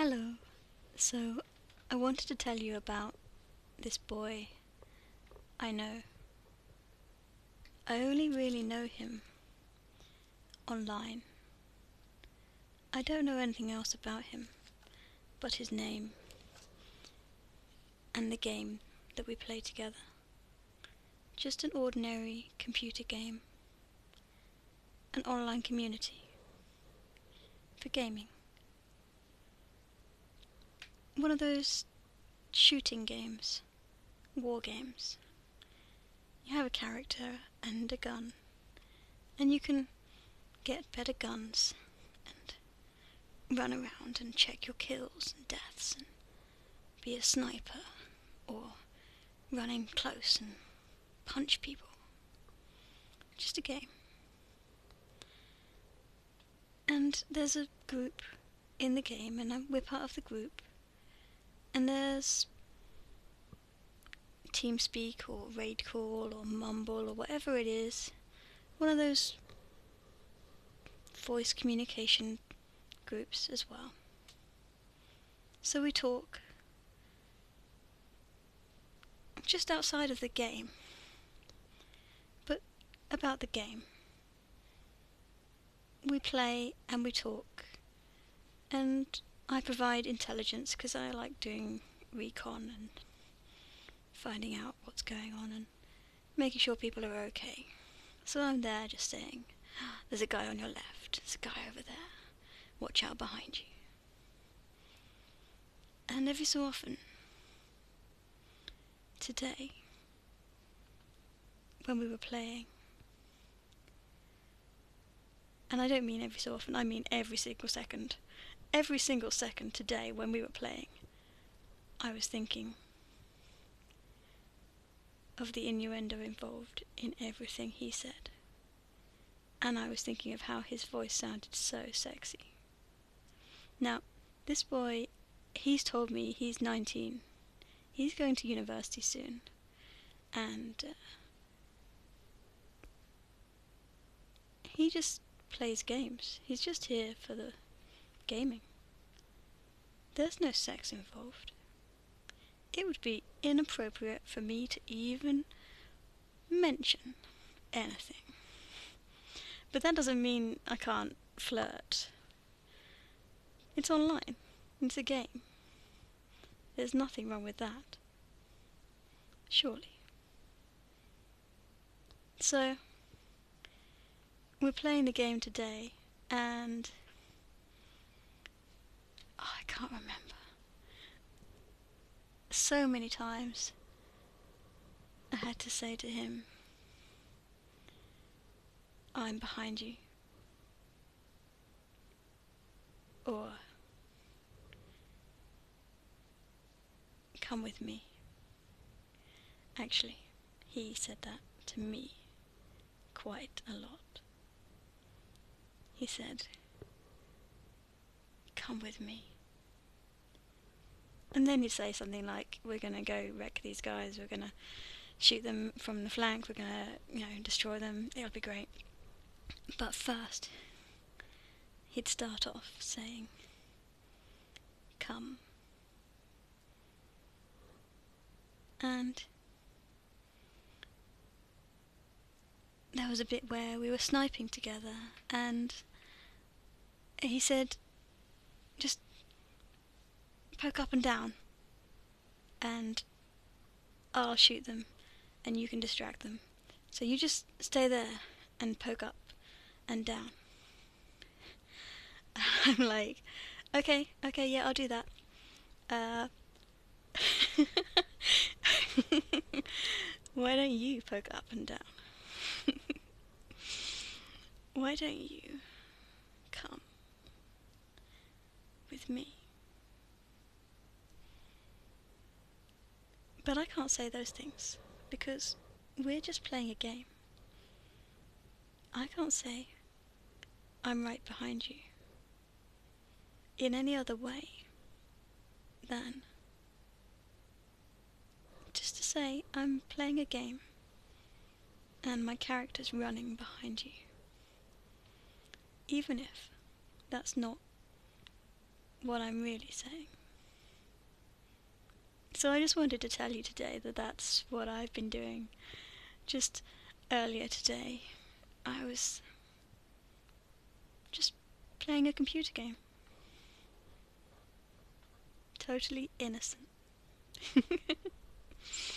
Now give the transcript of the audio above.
Hello. So, I wanted to tell you about this boy I know. I only really know him online. I don't know anything else about him but his name and the game that we play together. Just an ordinary computer game. An online community for gaming. One of those shooting games, war games. You have a character and a gun, and you can get better guns and run around and check your kills and deaths and be a sniper or running close and punch people. Just a game. And there's a group in the game, and we're part of the group, and there's TeamSpeak or Raid Call or Mumble or whatever it is, one of those voice communication groups as well. So we talk just outside of the game, but about the game. We play and we talk, and I provide intelligence because I like doing recon and finding out what's going on and making sure people are okay. So I'm there just saying, there's a guy on your left, there's a guy over there, watch out behind you. And every so often, today, when we were playing, and I don't mean every so often, I mean every single second today when we were playing, I was thinking of the innuendo involved in everything he said. And I was thinking of how his voice sounded so sexy. Now, this boy, he's told me he's 19. He's going to university soon. And he just plays games. He's just here for the gaming. There's no sex involved. It would be inappropriate for me to even mention anything. But that doesn't mean I can't flirt. It's online. It's a game. There's nothing wrong with that. Surely. So, we're playing the game today, and I can't remember. So many times I had to say to him, I'm behind you. Or, come with me. Actually, he said that to me quite a lot. He said, come with me. And then he'd say something like, we're gonna go wreck these guys, we're gonna shoot them from the flank, we're gonna, destroy them, it'll be great. But first, he'd start off saying, come. And there was a bit where we were sniping together, and he said, just poke up and down, and I'll shoot them, and you can distract them. So you just stay there and poke up and down. I'm like, okay, yeah, I'll do that. Why don't you poke up and down? Why don't you come with me? But I can't say those things, because we're just playing a game. I can't say, I'm right behind you, in any other way than just to say I'm playing a game and my character's running behind you. Even if that's not what I'm really saying. So I just wanted to tell you today that that's what I've been doing. Just earlier today, I was just playing a computer game. Totally innocent.